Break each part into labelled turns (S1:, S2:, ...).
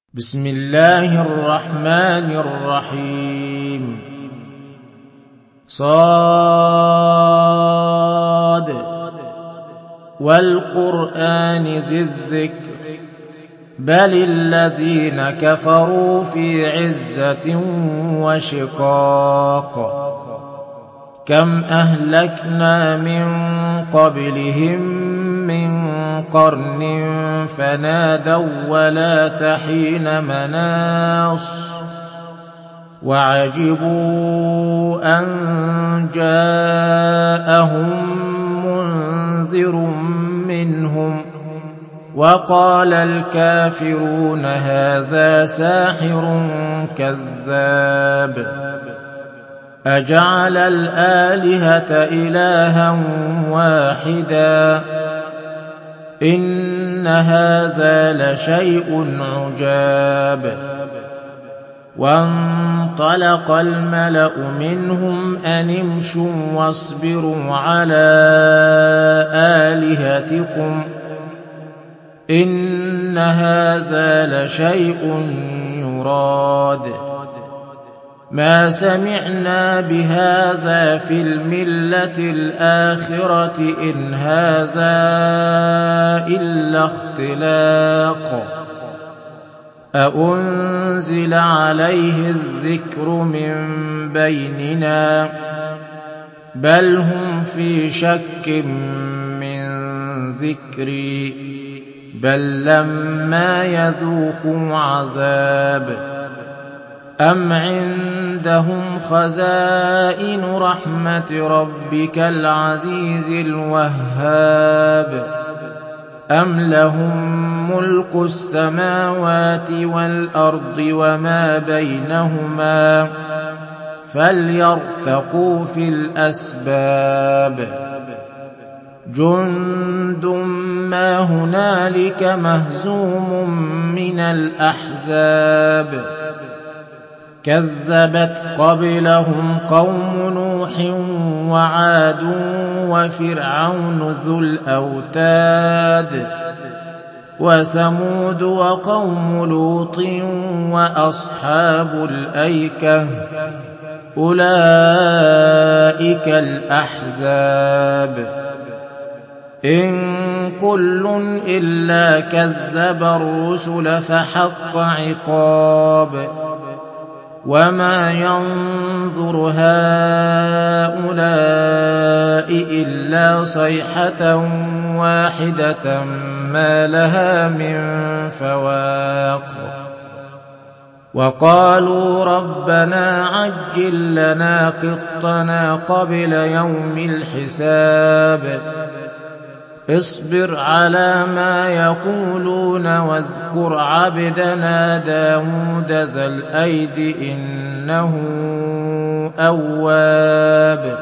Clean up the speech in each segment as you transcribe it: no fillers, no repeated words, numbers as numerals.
S1: بسم الله الرحمن الرحيم صاد والقرآن ذي الذكر بل الذين كفروا في عزة وشقاق كم أهلكنا من قبلهم من قرن فنادوا ولا حين مناص وعجبوا أن جاءهم منذر منهم وقال الكافرون هذا ساحر كذاب أجعل الآلهة إلها واحدا إن هذا لشيء عجاب وانطلق الملأ منهم أن امشوا واصبروا على آلهتكم إن هذا لشيء يراد ما سمعنا بهذا في الملة الآخرة إن هذا إلا اختلاق أأنزل عليه الذكر من بيننا بل هم في شك من ذكري بل لما يذوقوا عذاب أم عندهم خزائن رحمة ربك العزيز الوهاب أم لهم ملك السماوات والأرض وما بينهما فليرتقوا في الأسباب جند ما هنالك مهزوم من الأحزاب كذبت قبلهم قوم نوح وعاد وفرعون ذو الأوتاد وثمود وقوم لوط وأصحاب الأيكة أولئك الأحزاب إن كل إلا كذب الرسل فحق عقاب وما ينظر هؤلاء إلا صيحة واحدة ما لها من فواق وقالوا ربنا عجل لنا قطنا قبل يوم الحساب اصبر على ما يقولون واذكر عبدنا داود ذا الأيد إنه أواب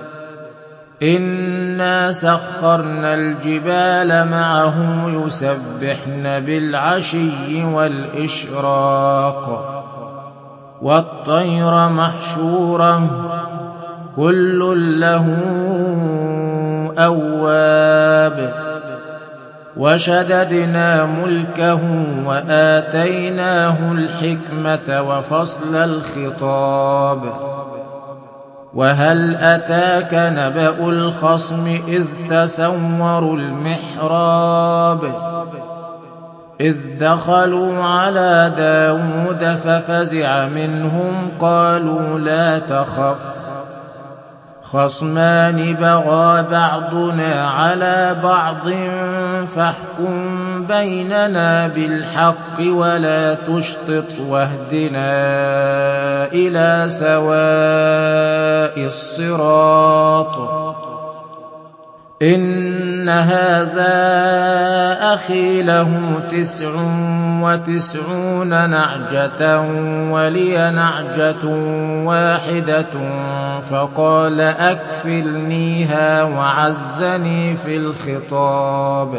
S1: إنا سخرنا الجبال معه يسبحن بالعشي والإشراق والطير محشورة كل له أواب وشددنا ملكه وآتيناه الحكمة وفصل الخطاب وهل أتاك نبأ الخصم إذ تسوروا المحراب إذ دخلوا على داود ففزع منهم قالوا لا تخف خصمان بغى بعضنا على بعض فاحكم بيننا بالحق ولا تشطط واهدنا إلى سواء الصراط إن هذا أخي له 99 نعجة ولي نعجة واحدة فقال أكفلنيها وعزني في الخطاب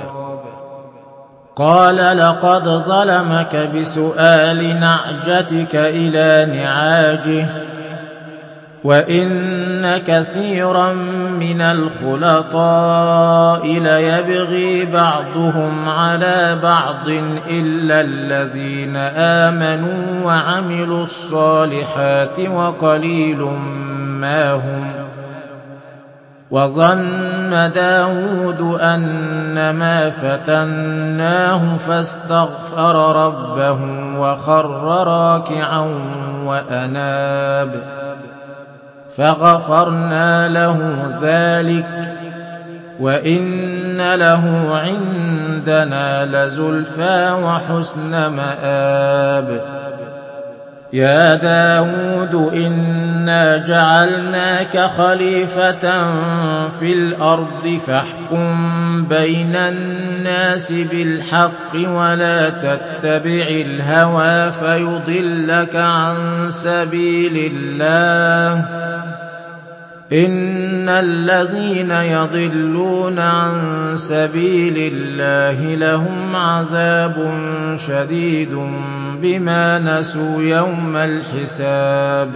S1: قال لقد ظلمك بسؤال نعجتك إلى نعاجه وَإِنَّ كَثِيرًا مِنَ الْخُلَطَاءِ لَيَبْغِي بَعْضُهُمْ عَلَىٰ بَعْضٍ إِلَّا الَّذِينَ آمَنُوا وَعَمِلُوا الصَّالِحَاتِ وَقَلِيلٌ مَّا هُمْ ۗ وَظَنَّ دَاوُودُ أَنَّمَا فَتَنَّاهُ فَاسْتَغْفَرَ رَبَّهُ وَخَرَّ رَاكِعًا وَأَنَابَ فَغَفَرْنَا لَهُ ذَٰلِكَ ۖ وَإِنَّ لَهُ عِندَنَا لَزُلْفَىٰ وَحُسْنَ مَآبٍ. يَا دَاوُودُ إِنَّا جَعَلْنَاكَ خَلِيفَةً فِي الْأَرْضِ فَاحْكُم بَيْنَ النَّاسِ بِالْحَقِّ وَلَا تَتَّبِعِ الْهَوَىٰ فَيُضِلَّكَ عَن سَبِيلِ اللَّهِ ۚ إِنَّ الَّذِينَ يَضِلُّونَ عَن سَبِيلِ اللَّهِ لَهُمْ عَذَابٌ شَدِيدٌ بِمَا نَسُوا يَوْمَ الْحِسَابِ.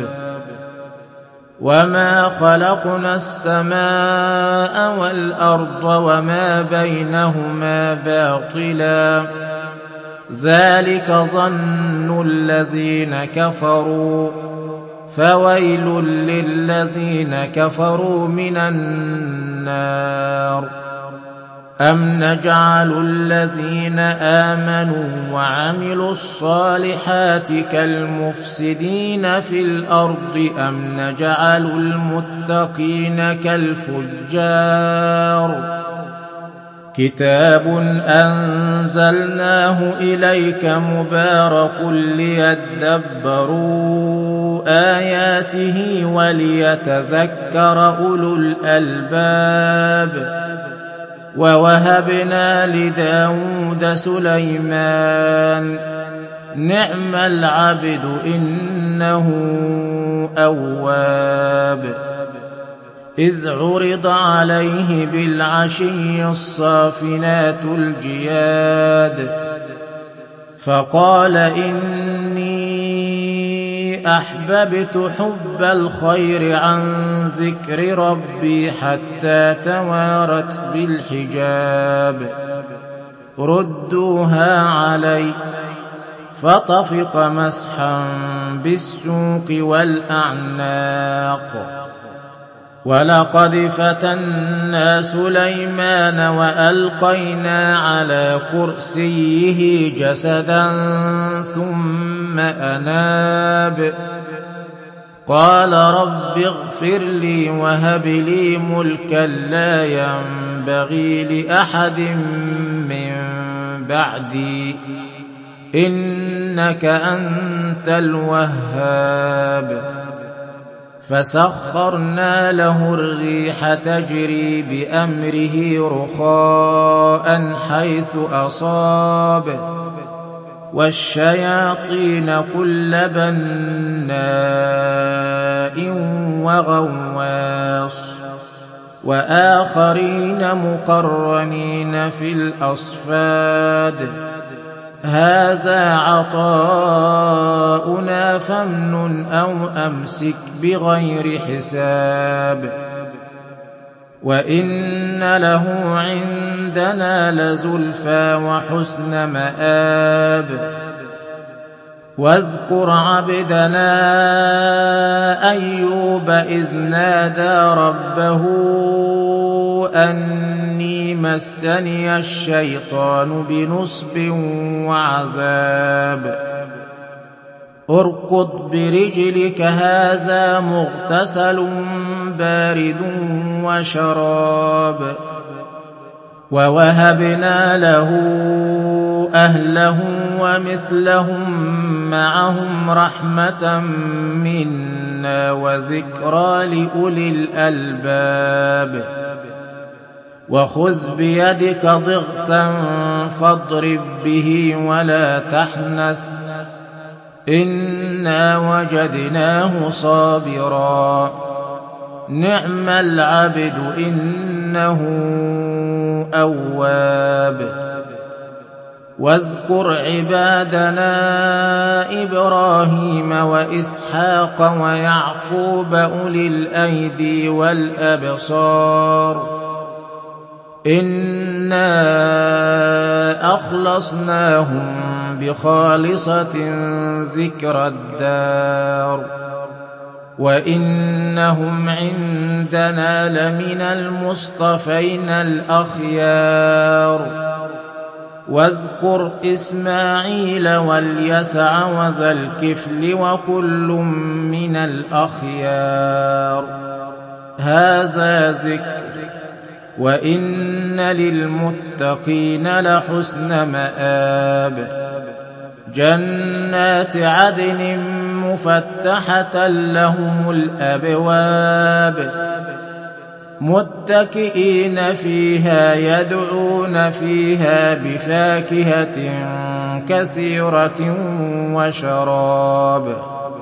S1: وَمَا خَلَقْنَا السَّمَاءَ وَالْأَرْضَ وَمَا بَيْنَهُمَا بَاطِلًا ۚ ذَٰلِكَ ظَنُّ الَّذِينَ كَفَرُوا ۚ فَوَيْلٌ لِّلَّذِينَ كَفَرُوا مِنَ النَّارِ. أَمْ نَجْعَلُ الَّذِينَ آمَنُوا وَعَمِلُوا الصَّالِحَاتِ كَالْمُفْسِدِينَ فِي الْأَرْضِ أَمْ نَجْعَلُ الْمُتَّقِينَ كَالْفُجَّارِ. كِتَابٌ أَنزَلْنَاهُ إِلَيْكَ مُبَارَكٌ لِّيَدَّبَّرُوا آيَاتِهِ وَلِيَتَذَكَّرَ أُولُو الْأَلْبَابِ. وَوَهَبْنَا لِدَاوُودَ سُلَيْمَانَ ۚ نِعْمَ الْعَبْدُ ۖ إِنَّهُ أَوَّابٌ. إِذْ عُرِضَ عَلَيْهِ بِالْعَشِيِّ الصَّافِنَاتُ الْجِيَادُ فَقَالَ إِنِّي أَحْبَبْتُ حُبَّ الْخَيْرِ عَن ذِكْرِ رَبِّي حَتَّىٰ تَوَارَتْ بِالْحِجَابِ. رُدُّوهَا عَلَيَّ ۖ فَطَفِقَ مَسْحًا بِالسُّوقِ وَالْأَعْنَاقِ. وَلَقَدْ فَتَنَّا سُلَيْمَانَ وَأَلْقَيْنَا عَلَىٰ كُرْسِيِّهِ جَسَدًا ثُمَّ أَنَابَ قَالَ رَبِّ اغْفِرْ لِي وَهَبْ لِي مُلْكًا لَّا يَنبَغِي لِأَحَدٍ مِّن بَعْدِي ۖ إِنَّكَ أَنتَ الْوَهَّابُ. فَسَخَّرْنَا لَهُ الرِّيحَ تَجْرِي بِأَمْرِهِ رُخَاءً حَيْثُ أَصَابَ وَالشَّيَاطِينَ كُلَّ بَنَّاءٍ وَغَوَّاصٍ وَآخَرِينَ مُقَرَّنِينَ فِي الْأَصْفَادِ. هَٰذَا عَطَاؤُنَا فَامْنُنْ أَوْ أَمْسِكْ بِغَيْرِ حِسَابٍ. وَإِنَّ لَهُ عِندَنَا لَزُلْفَىٰ وَحُسْنَ مَآبٍ. وَاذْكُرْ عَبْدَنَا أَيُّوبَ إِذْ نَادَىٰ رَبَّهُ أَنِّي مَسَّنِيَ الشَّيْطَانُ بِنُصْبٍ وَعَذَابٍ. ارْكُضْ بِرِجْلِكَ هَٰذَا مُغْتَسَلٌ بَارِدٌ وَشَرَابٌ. وَوَهَبْنَا لَهُ أَهْلَهُ وَمِثْلَهُم مَّعَهُمْ رَحْمَةً مِّنَّا وَذِكْرَىٰ لِأُولِي الْأَلْبَابِ. وَخُذْ بِيَدِكَ ضِغْثًا فَاضْرِب بِّهِ وَلَا تَحْنَثْ ۗ إِنَّا وَجَدْنَاهُ صَابِرًا ۚ نِّعْمَ الْعَبْدُ ۖ إِنَّهُ أَوَّابٌ. واذكر عبادنا إبراهيم وإسحاق ويعقوب أولي الأيدي والأبصار إنا أخلصناهم بخالصة ذكر الدار وإنهم عندنا لمن المصطفين الأخيار واذكر إسماعيل واليسع وذا الكفل وكل من الأخيار هذا ذكر وإن للمتقين لحسن مآب جنات عدن مفتحة لهم الأبواب متكئين فيها يدعون فيها بفاكهة كثيرة وشراب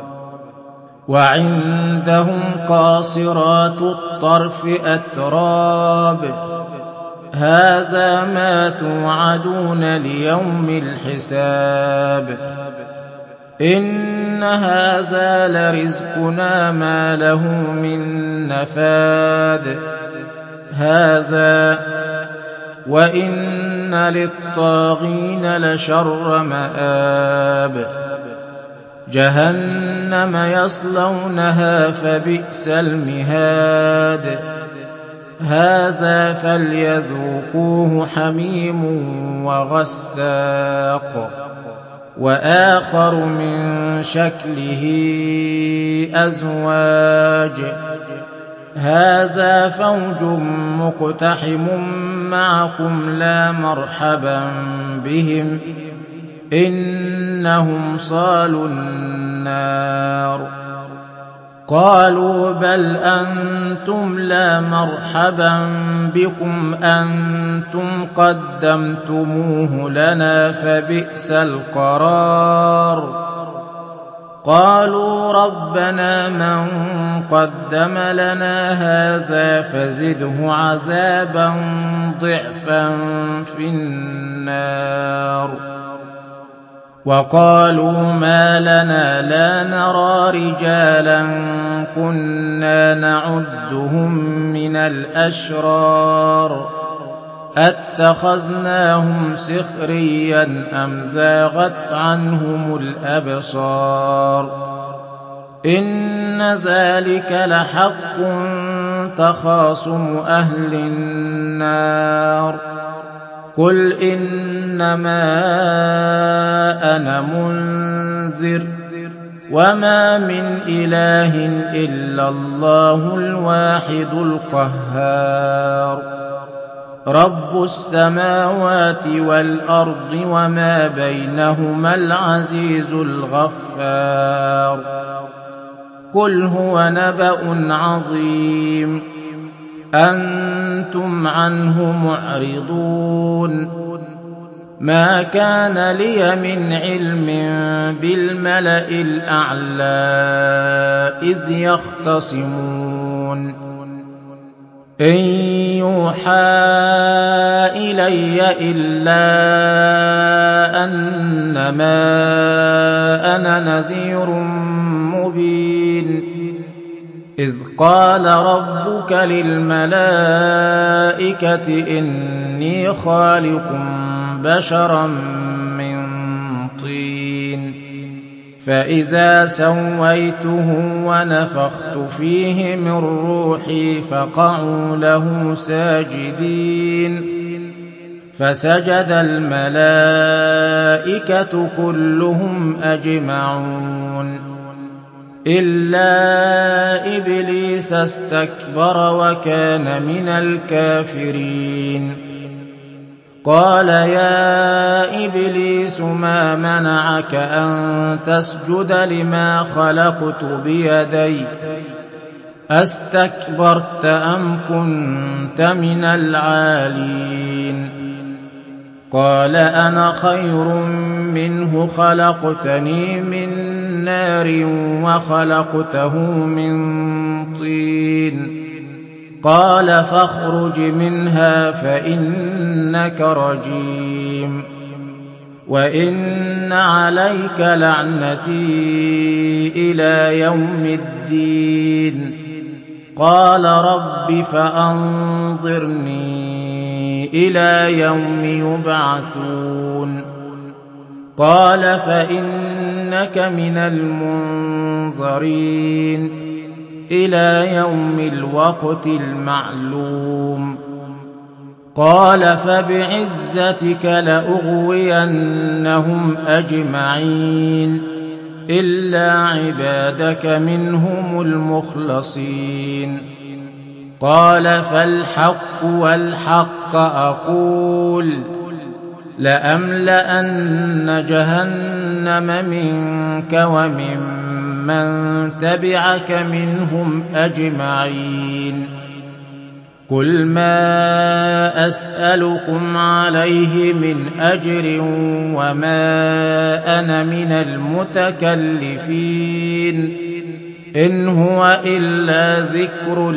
S1: وعندهم قاصرات الطرف أتراب هذا ما توعدون ليوم الحساب إن هذا لرزقنا ما له من نفاد هذا وإن للطاغين لشر مآب جهنم يصلونها فبئس المهاد هذا فليذوقوه حميم وغساق وآخر من شكله أزواج هذا فوج مقتحم معكم لا مرحبا بهم إنهم صالوا النار قالوا بل أنتم لا مرحبا بكم أنتم قدمتموه لنا فبئس القرار قالوا ربنا من قدم لنا هذا فزده عذابا ضعفا في النار وقالوا ما لنا لا نرى رجالا كنا نعدهم من الأشرار أتخذناهم سخريا أم زاغت عنهم الأبصار إن ذلك لحق تخاصم أهل النار قل إنما أنا منذر وما من إله إلا الله الواحد القهار رب السماوات والأرض وما بينهما العزيز الغفار قل هو نبأ عظيم أنتم عنه معرضون ما كان لي من علم بالملأ الأعلى إذ يختصمون إن يوحى إلي إلا أنما أنا نذير مبين إذ قال ربك للملائكة إني خالق بشرا من طين فإذا سويته ونفخت فيه من روحي فقعوا له ساجدين فسجد الملائكة كلهم أجمعون إلا إبليس استكبر وكان من الكافرين قال يا إبليس ما منعك أن تسجد لما خلقت بيدي أستكبرت أم كنت من العالين قال أنا خير منه خلقتني من نار وخلقته من طين قال فاخرج منها فإنك رجيم وإن عليك لعنتي إلى يوم الدين. قال رب فأنظرني إلى يوم يبعثون. قال فإنك من المنظرين إلى يوم الوقت المعلوم. قال فبعزتك لأغوينهم أجمعين إلا عبادك منهم المخلصين. قال فالحق والحق أقول لأملأن جهنم منك وممن تبعك منهم أجمعين. قل ما أسألكم عليه من أجر وما أنا من المتكلفين إن هو إلا ذكر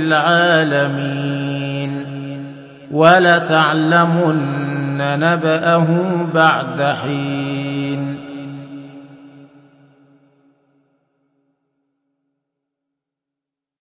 S1: للعالمين ولتعلمن نبأه بعد حين.